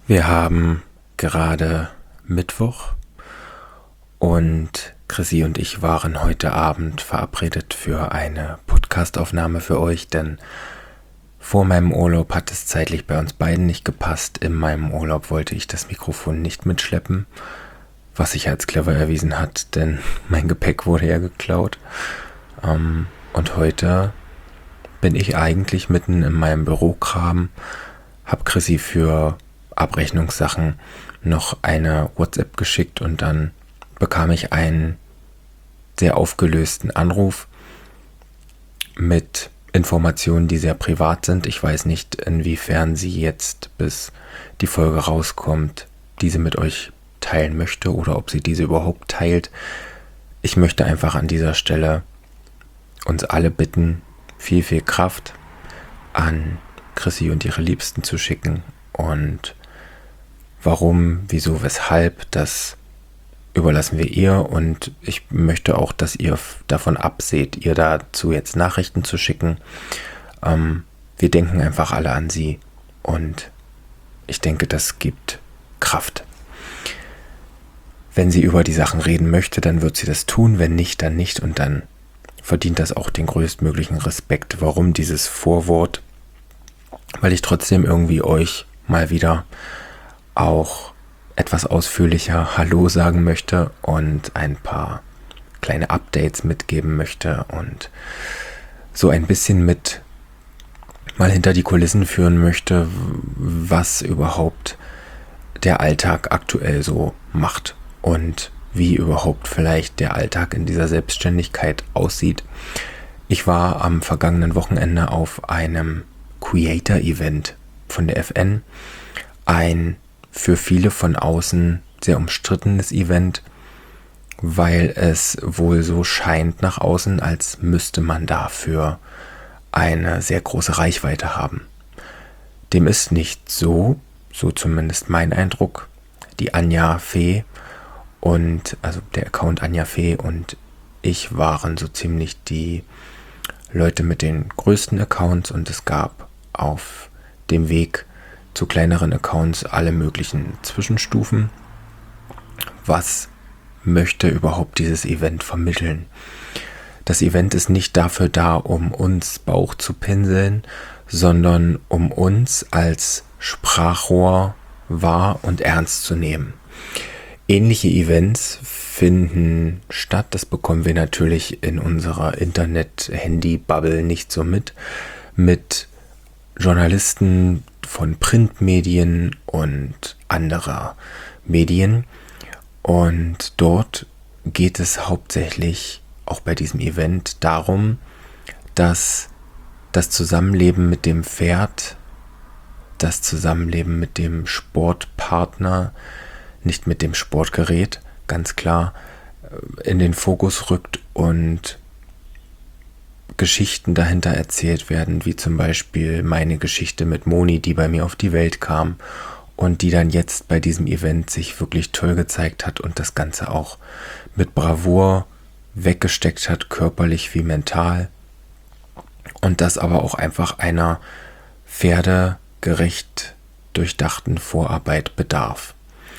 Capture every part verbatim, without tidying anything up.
Wir haben gerade Mittwoch und Chrissy und ich waren heute Abend verabredet für eine Podcastaufnahme für euch, denn vor meinem Urlaub hat es zeitlich bei uns beiden nicht gepasst. In meinem Urlaub wollte ich das Mikrofon nicht mitschleppen, was sich als clever erwiesen hat, denn mein Gepäck wurde ja geklaut. Ähm, und heute bin ich eigentlich mitten in meinem Bürokram, hab Chrissy für Abrechnungssachen noch eine WhatsApp geschickt und dann bekam ich einen sehr aufgelösten Anruf mit Informationen, die sehr privat sind. Ich weiß nicht, inwiefern sie jetzt, bis die Folge rauskommt, diese mit euch teilen möchte oder ob sie diese überhaupt teilt. Ich möchte einfach an dieser Stelle uns alle bitten, viel, viel Kraft an Chrissy und ihre Liebsten zu schicken. Und warum, wieso, weshalb, das überlassen wir ihr. Und ich möchte auch, dass ihr davon abseht, ihr dazu jetzt Nachrichten zu schicken. Ähm, wir denken einfach alle an sie. Und ich denke, das gibt Kraft. Wenn sie über die Sachen reden möchte, dann wird sie das tun. Wenn nicht, dann nicht. Und dann verdient das auch den größtmöglichen Respekt. Warum dieses Vorwort? Weil ich trotzdem irgendwie euch mal wieder auch etwas ausführlicher Hallo sagen möchte und ein paar kleine Updates mitgeben möchte und so ein bisschen mit mal hinter die Kulissen führen möchte, was überhaupt der Alltag aktuell so macht und wie überhaupt vielleicht der Alltag in dieser Selbstständigkeit aussieht. Ich war am vergangenen Wochenende auf einem Creator-Event von der F N, ein für viele von außen sehr umstrittenes Event, weil es wohl so scheint nach außen, als müsste man dafür eine sehr große Reichweite haben. Dem ist nicht so, so zumindest mein Eindruck. Die Anja Fee und, also der Account Anja Fee und ich waren so ziemlich die Leute mit den größten Accounts und es gab auf dem Weg zu kleineren Accounts alle möglichen Zwischenstufen. Was möchte überhaupt dieses Event vermitteln? Das Event ist nicht dafür da, um uns Bauch zu pinseln, sondern um uns als Sprachrohr wahr und ernst zu nehmen. Ähnliche Events finden statt, das bekommen wir natürlich in unserer Internet-Handy-Bubble nicht so mit, mit Journalisten von Printmedien und anderer Medien. Und dort geht es hauptsächlich auch bei diesem Event darum, dass das Zusammenleben mit dem Pferd, das Zusammenleben mit dem Sportpartner, nicht mit dem Sportgerät, ganz klar, in den Fokus rückt und Geschichten dahinter erzählt werden, wie zum Beispiel meine Geschichte mit Moni, die bei mir auf die Welt kam und die dann jetzt bei diesem Event sich wirklich toll gezeigt hat und das Ganze auch mit Bravour weggesteckt hat, körperlich wie mental. Und das aber auch einfach einer pferdegerecht durchdachten Vorarbeit bedarf.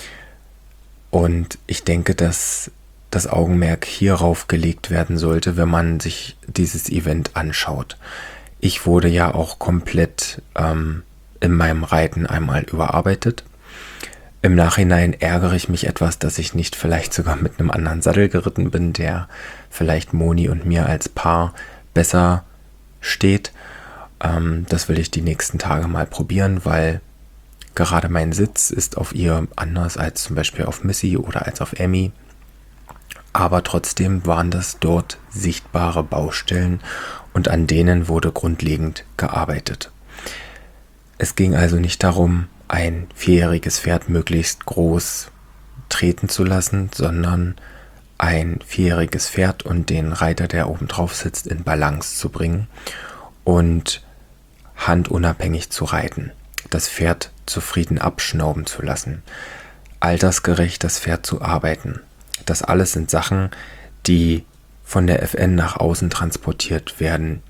Und ich denke, dass das Augenmerk hierauf gelegt werden sollte, wenn man sich dieses Event anschaut. Ich wurde ja auch komplett ähm, in meinem Reiten einmal überarbeitet. Im Nachhinein ärgere ich mich etwas, dass ich nicht vielleicht sogar mit einem anderen Sattel geritten bin, der vielleicht Moni und mir als Paar besser steht. Ähm, das will ich die nächsten Tage mal probieren, weil gerade mein Sitz ist auf ihr anders als zum Beispiel auf Missy oder als auf Emmy. Aber trotzdem waren das dort sichtbare Baustellen und an denen wurde grundlegend gearbeitet. Es ging also nicht darum, ein vierjähriges Pferd möglichst groß treten zu lassen, sondern ein vierjähriges Pferd und den Reiter, der oben drauf sitzt, in Balance zu bringen und handunabhängig zu reiten, das Pferd zufrieden abschnauben zu lassen, altersgerecht das Pferd zu arbeiten. Das alles sind Sachen, die von der F N nach außen transportiert werden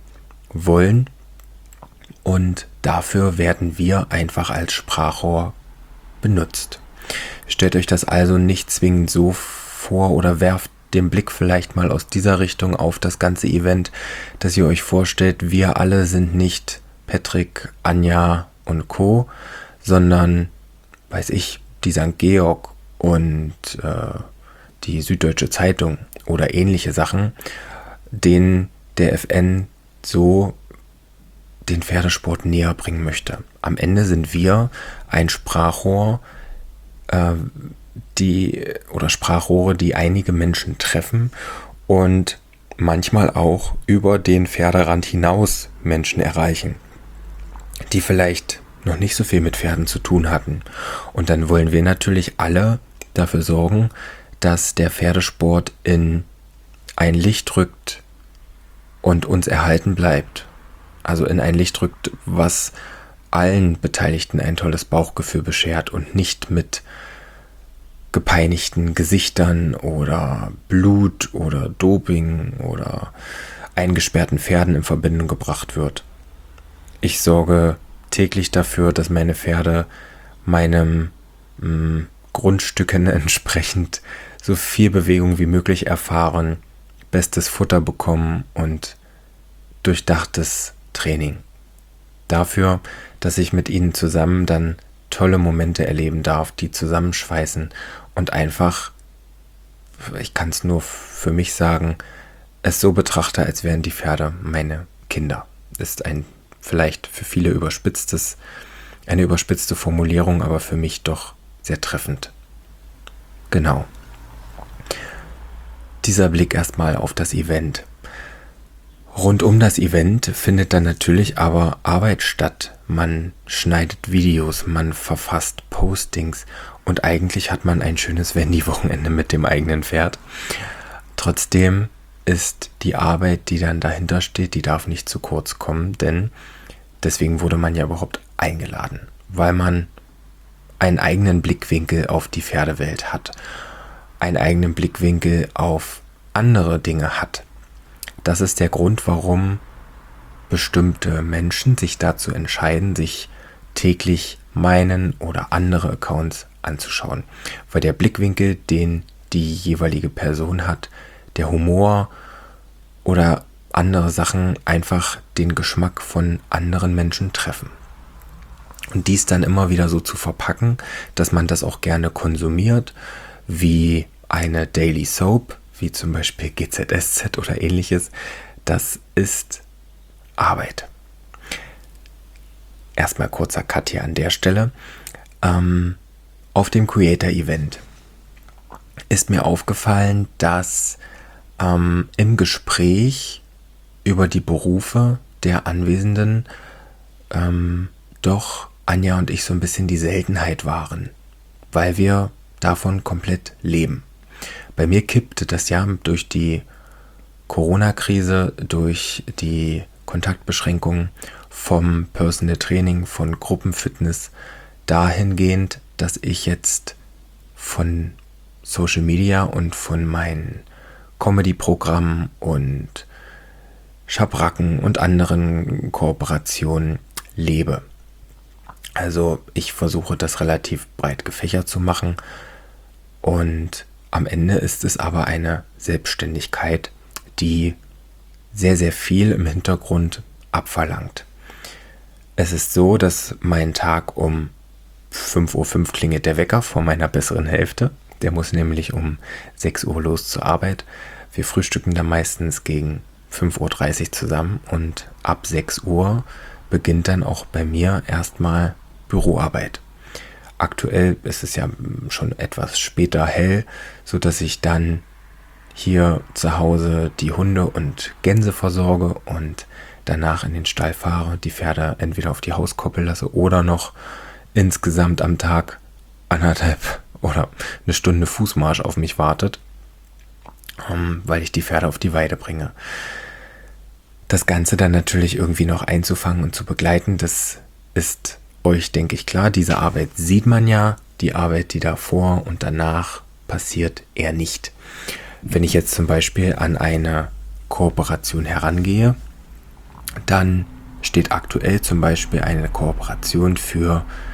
wollen und dafür werden wir einfach als Sprachrohr benutzt. Stellt euch das also nicht zwingend so vor oder werft den Blick vielleicht mal aus dieser Richtung auf das ganze Event, dass ihr euch vorstellt, wir alle sind nicht Patrick, Anja und Co., sondern, weiß ich, die Sankt Georg und äh, die Süddeutsche Zeitung oder ähnliche Sachen, denen der F N so den Pferdesport näher bringen möchte. Am Ende sind wir ein Sprachrohr, äh, die oder Sprachrohre, die einige Menschen treffen und manchmal auch über den Pferderand hinaus Menschen erreichen, die vielleicht noch nicht so viel mit Pferden zu tun hatten. Und dann wollen wir natürlich alle dafür sorgen, dass der Pferdesport in ein Licht rückt und uns erhalten bleibt. Also in ein Licht rückt, was allen Beteiligten ein tolles Bauchgefühl beschert und nicht mit gepeinigten Gesichtern oder Blut oder Doping oder eingesperrten Pferden in Verbindung gebracht wird. Ich sorge täglich dafür, dass meine Pferde meinem mh, Grundstücken entsprechend so viel Bewegung wie möglich erfahren, bestes Futter bekommen und durchdachtes Training. Dafür, dass ich mit ihnen zusammen dann tolle Momente erleben darf, die zusammenschweißen und einfach, ich kann es nur für mich sagen, es so betrachte, als wären die Pferde meine Kinder. Ist ein vielleicht für viele überspitztes, eine überspitzte Formulierung, aber für mich doch sehr treffend. Genau. Dieser Blick erstmal auf das Event. Rund um das Event findet dann natürlich aber Arbeit statt. Man schneidet Videos, man verfasst Postings und eigentlich hat man ein schönes Wendy-Wochenende mit dem eigenen Pferd. Trotzdem ist die Arbeit, die dann dahinter steht, die darf nicht zu kurz kommen, denn deswegen wurde man ja überhaupt eingeladen, weil man einen eigenen Blickwinkel auf die Pferdewelt hat, einen eigenen Blickwinkel auf andere Dinge hat. Das ist der Grund, warum bestimmte Menschen sich dazu entscheiden, sich täglich meinen oder andere Accounts anzuschauen. Weil der Blickwinkel, den die jeweilige Person hat, der Humor oder andere Sachen einfach den Geschmack von anderen Menschen treffen. Und dies dann immer wieder so zu verpacken, dass man das auch gerne konsumiert, wie eine Daily Soap, wie zum Beispiel G Z S Z oder ähnliches, das ist Arbeit. Erstmal kurzer Cut hier an der Stelle. Ähm, auf dem Creator-Event ist mir aufgefallen, dass ähm, im Gespräch über die Berufe der Anwesenden ähm, doch Anja und ich so ein bisschen die Seltenheit waren, weil wir davon komplett leben. Bei mir kippte das ja durch die Corona-Krise, durch die Kontaktbeschränkungen vom Personal Training, von Gruppenfitness dahingehend, dass ich jetzt von Social Media und von meinen Comedy-Programmen und Schabracken und anderen Kooperationen lebe. Also ich versuche das relativ breit gefächert zu machen und am Ende ist es aber eine Selbstständigkeit, die sehr, sehr viel im Hintergrund abverlangt. Es ist so, dass mein Tag um fünf Uhr fünf klingelt der Wecker vor meiner besseren Hälfte. Der muss nämlich um sechs Uhr los zur Arbeit. Wir frühstücken dann meistens gegen fünf Uhr dreißig zusammen und ab sechs Uhr beginnt dann auch bei mir erstmal Büroarbeit. Aktuell ist es ja schon etwas später hell, sodass ich dann hier zu Hause die Hunde und Gänse versorge und danach in den Stall fahre, die Pferde entweder auf die Hauskoppel lasse oder noch insgesamt am Tag anderthalb oder eine Stunde Fußmarsch auf mich wartet, weil ich die Pferde auf die Weide bringe. Das Ganze dann natürlich irgendwie noch einzufangen und zu begleiten, das ist euch, denke ich, klar. Diese Arbeit sieht man ja, die Arbeit, die davor und danach passiert, eher nicht. Wenn ich jetzt zum Beispiel an eine Kooperation herangehe, dann steht aktuell zum Beispiel eine Kooperation für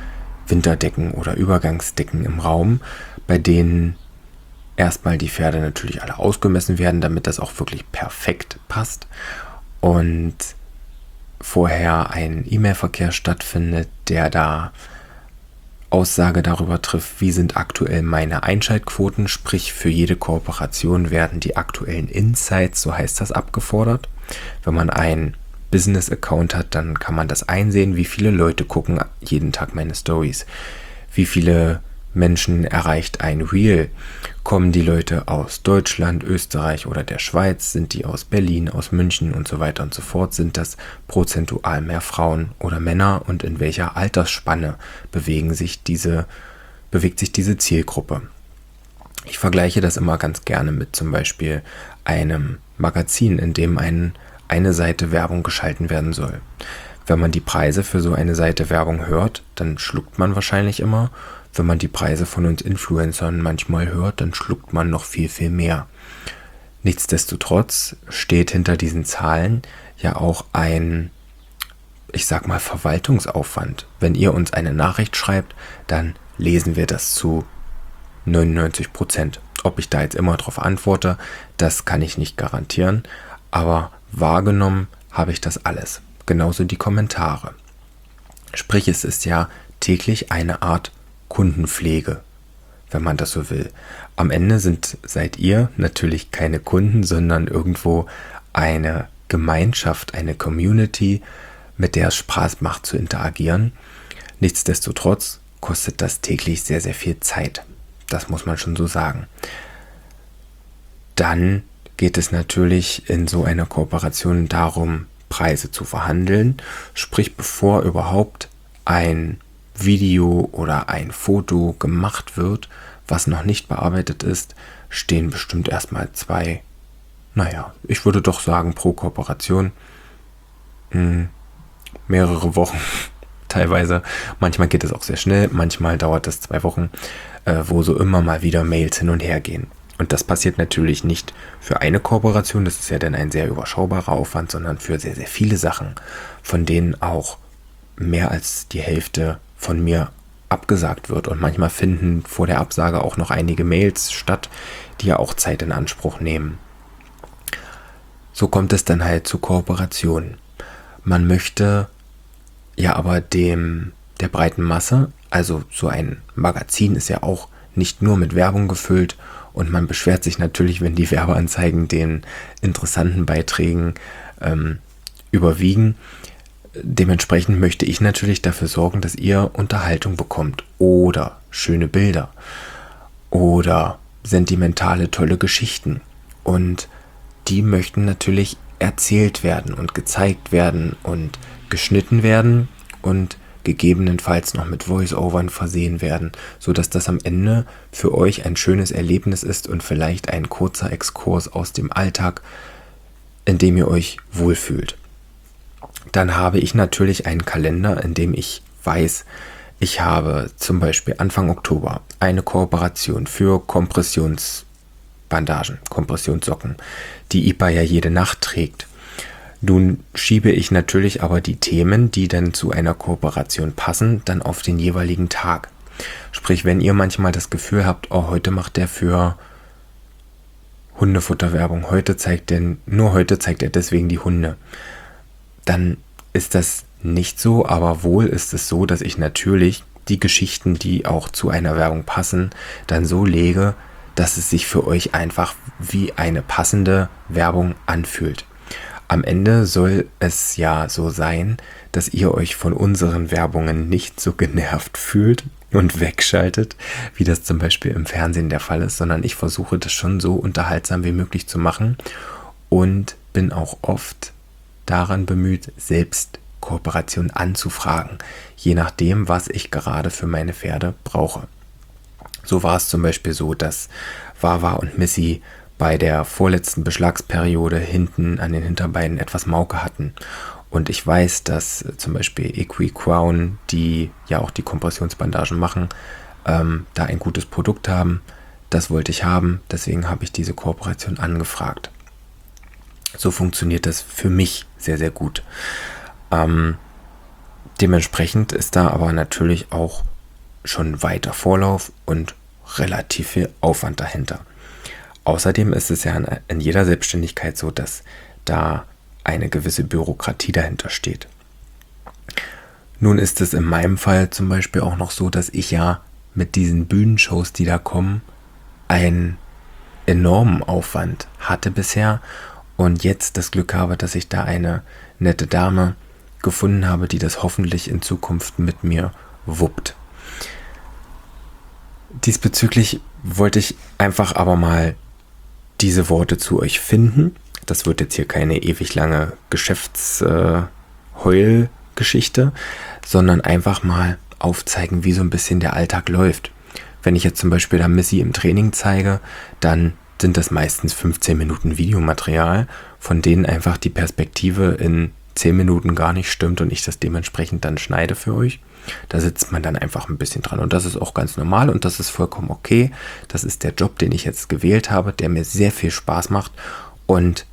Winterdecken oder Übergangsdecken im Raum, bei denen erstmal die Pferde natürlich alle ausgemessen werden, damit das auch wirklich perfekt passt und vorher ein E-Mail-Verkehr stattfindet, der da Aussage darüber trifft, wie sind aktuell meine Einschaltquoten, sprich für jede Kooperation werden die aktuellen Insights, so heißt das, abgefordert. Wenn man einen Business-Account hat, dann kann man das einsehen, wie viele Leute gucken jeden Tag meine Stories, wie viele Menschen erreicht ein Reel, kommen die Leute aus Deutschland, Österreich oder der Schweiz, sind die aus Berlin, aus München und so weiter und so fort, sind das prozentual mehr Frauen oder Männer und in welcher Altersspanne bewegen sich diese, bewegt sich diese Zielgruppe. Ich vergleiche das immer ganz gerne mit zum Beispiel einem Magazin, in dem ein, eine Seite Werbung geschalten werden soll. Wenn man die Preise für so eine Seite Werbung hört, dann schluckt man wahrscheinlich immer. Wenn man die Preise von uns Influencern manchmal hört, dann schluckt man noch viel, viel mehr. Nichtsdestotrotz steht hinter diesen Zahlen ja auch ein, ich sag mal, Verwaltungsaufwand. Wenn ihr uns eine Nachricht schreibt, dann lesen wir das zu neunundneunzig Prozent. Ob ich da jetzt immer drauf antworte, das kann ich nicht garantieren, aber wahrgenommen habe ich das alles. Genauso die Kommentare. Sprich, es ist ja täglich eine Art Kundenpflege, wenn man das so will. Am Ende sind, seid ihr natürlich keine Kunden, sondern irgendwo eine Gemeinschaft, eine Community, mit der es Spaß macht zu interagieren. Nichtsdestotrotz kostet das täglich sehr, sehr viel Zeit. Das muss man schon so sagen. Dann geht es natürlich in so einer Kooperation darum, Preise zu verhandeln. Sprich, bevor überhaupt ein Video oder ein Foto gemacht wird, was noch nicht bearbeitet ist, stehen bestimmt erstmal zwei, naja, ich würde doch sagen pro Kooperation mh, mehrere Wochen teilweise. Manchmal geht es auch sehr schnell, manchmal dauert es zwei Wochen, äh, wo so immer mal wieder Mails hin und her gehen. Und das passiert natürlich nicht für eine Kooperation, das ist ja dann ein sehr überschaubarer Aufwand, sondern für sehr, sehr viele Sachen, von denen auch mehr als die Hälfte von mir abgesagt wird. Und manchmal finden vor der Absage auch noch einige Mails statt, die ja auch Zeit in Anspruch nehmen. So kommt es dann halt zu Kooperationen. Man möchte ja aber dem der breiten Masse, also so ein Magazin ist ja auch nicht nur mit Werbung gefüllt und man beschwert sich natürlich, wenn die Werbeanzeigen den interessanten Beiträgen ähm, überwiegen. Dementsprechend möchte ich natürlich dafür sorgen, dass ihr Unterhaltung bekommt oder schöne Bilder oder sentimentale, tolle Geschichten. Und die möchten natürlich erzählt werden und gezeigt werden und geschnitten werden und gegebenenfalls noch mit Voice-Overn versehen werden, sodass das am Ende für euch ein schönes Erlebnis ist und vielleicht ein kurzer Exkurs aus dem Alltag, in dem ihr euch wohlfühlt. Dann habe ich natürlich einen Kalender, in dem ich weiß, ich habe zum Beispiel Anfang Oktober eine Kooperation für Kompressionsbandagen, Kompressionssocken, die I P A ja jede Nacht trägt. Nun schiebe ich natürlich aber die Themen, die dann zu einer Kooperation passen, dann auf den jeweiligen Tag. Sprich, wenn ihr manchmal das Gefühl habt, oh, heute macht der für Hundefutterwerbung, heute zeigt der, nur heute zeigt er deswegen die Hunde, dann ist das nicht so, aber wohl ist es so, dass ich natürlich die Geschichten, die auch zu einer Werbung passen, dann so lege, dass es sich für euch einfach wie eine passende Werbung anfühlt. Am Ende soll es ja so sein, dass ihr euch von unseren Werbungen nicht so genervt fühlt und wegschaltet, wie das zum Beispiel im Fernsehen der Fall ist, sondern ich versuche das schon so unterhaltsam wie möglich zu machen und bin auch oft daran bemüht, selbst Kooperation anzufragen, je nachdem, was ich gerade für meine Pferde brauche. So war es zum Beispiel so, dass Wawa und Missy bei der vorletzten Beschlagsperiode hinten an den Hinterbeinen etwas Mauke hatten. Und ich weiß, dass zum Beispiel EquiCrown, die ja auch die Kompressionsbandagen machen, ähm, da ein gutes Produkt haben. Das wollte ich haben, deswegen habe ich diese Kooperation angefragt. So funktioniert das für mich sehr, sehr gut. Ähm, dementsprechend ist da aber natürlich auch schon weiter Vorlauf und relativ viel Aufwand dahinter. Außerdem ist es ja in, in jeder Selbstständigkeit so, dass da eine gewisse Bürokratie dahinter steht. Nun ist es in meinem Fall zum Beispiel auch noch so, dass ich ja mit diesen Bühnenshows, die da kommen, einen enormen Aufwand hatte bisher und jetzt das Glück habe, dass ich da eine nette Dame gefunden habe, die das hoffentlich in Zukunft mit mir wuppt. Diesbezüglich wollte ich einfach aber mal diese Worte zu euch finden. Das wird jetzt hier keine ewig lange Geschäftsheulgeschichte, äh, sondern einfach mal aufzeigen, wie so ein bisschen der Alltag läuft. Wenn ich jetzt zum Beispiel da Missy im Training zeige, dann sind das meistens fünfzehn Minuten Videomaterial, von denen einfach die Perspektive in zehn Minuten gar nicht stimmt und ich das dementsprechend dann schneide für euch. Da sitzt man dann einfach ein bisschen dran und das ist auch ganz normal und das ist vollkommen okay. Das ist der Job, den ich jetzt gewählt habe, der mir sehr viel Spaß macht und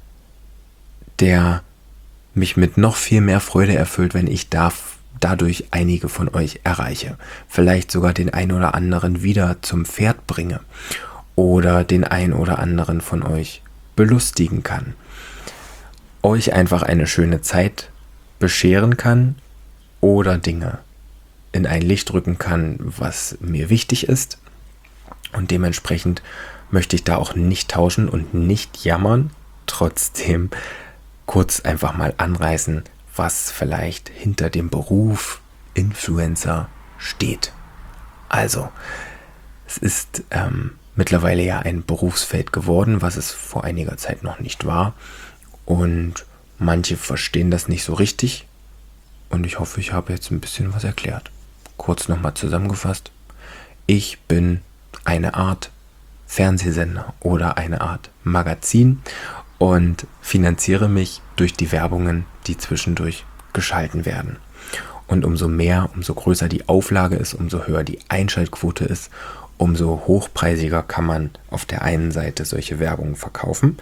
der mich mit noch viel mehr Freude erfüllt, wenn ich darf, dadurch einige von euch erreiche. Vielleicht sogar den einen oder anderen wieder zum Pferd bringe oder den einen oder anderen von euch belustigen kann. Euch einfach eine schöne Zeit bescheren kann oder Dinge in ein Licht rücken kann, was mir wichtig ist. Und dementsprechend möchte ich da auch nicht tauschen und nicht jammern. Trotzdem kurz einfach mal anreißen, was vielleicht hinter dem Beruf Influencer steht. Also, es ist ähm, mittlerweile ja ein Berufsfeld geworden, was es vor einiger Zeit noch nicht war. Und manche verstehen das nicht so richtig. Und ich hoffe, ich habe jetzt ein bisschen was erklärt. Kurz nochmal zusammengefasst. Ich bin eine Art Fernsehsender oder eine Art Magazin und finanziere mich durch die Werbungen, die zwischendurch geschalten werden. Und umso mehr, umso größer die Auflage ist, umso höher die Einschaltquote ist, umso hochpreisiger kann man auf der einen Seite solche Werbungen verkaufen.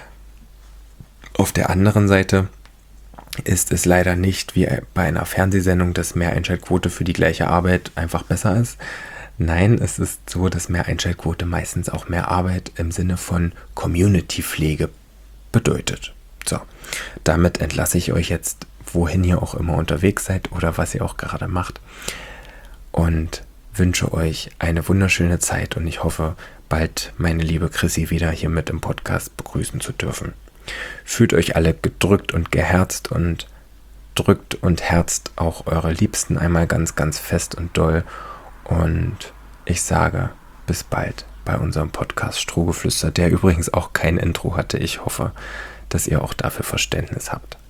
Auf der anderen Seite ist es leider nicht wie bei einer Fernsehsendung, dass mehr Einschaltquote für die gleiche Arbeit einfach besser ist. Nein, es ist so, dass mehr Einschaltquote meistens auch mehr Arbeit im Sinne von Community-Pflege bedeutet. So, damit entlasse ich euch jetzt, wohin ihr auch immer unterwegs seid oder was ihr auch gerade macht und wünsche euch eine wunderschöne Zeit und ich hoffe, bald meine liebe Chrissy wieder hier mit im Podcast begrüßen zu dürfen. Fühlt euch alle gedrückt und geherzt und drückt und herzt auch eure Liebsten einmal ganz, ganz fest und doll. Und ich sage bis bald bei unserem Podcast Strohgeflüster, der übrigens auch kein Intro hatte. Ich hoffe, dass ihr auch dafür Verständnis habt.